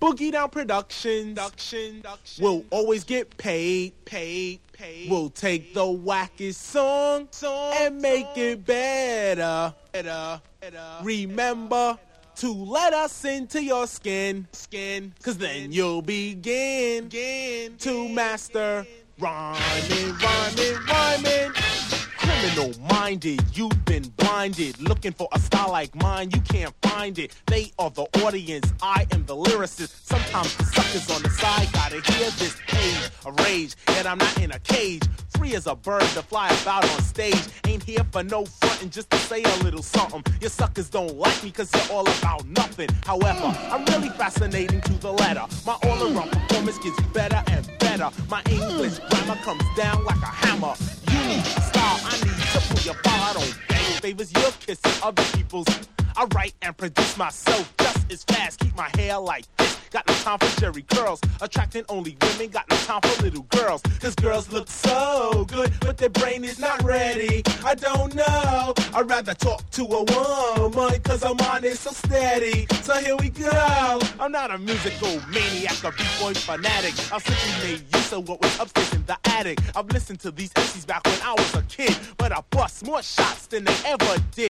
Boogie Down Productions will always get paid. We'll take the wackest song and make it better. Remember to let us into your skin, cause then you'll begin to master rhyming. Criminal-minded, you've been blinded, looking for a style like mine, you can't find it. They are the audience, I am the lyricist. Sometimes the suckers on the side gotta hear this page of rage, yet I'm not in a cage. Free as a bird to fly about on stage. Ain't here for no frontin', just to say a little something. Your suckers don't like me cause you're all about nothing. However, I'm really fascinating to the letter. My all-around performance gets better and better. My English grammar comes down like a hammer. You need style, I need to pull your bar. I don't beg favors, you're kissing other people's. I write and produce myself just as fast. Keep my hair like this. Got no time for jerry curls. Attracting only women. Got no time for little girls. Cause girls look so good, but their brain is not ready. I don't know. I'd rather talk to a woman. Cause I'm on it so steady. So here we go. I'm not a musical maniac or b-boy fanatic. I simply made use of what was upstairs in the attic. I've listened to these MCs back when I was a kid. But I bust more shots than they ever did.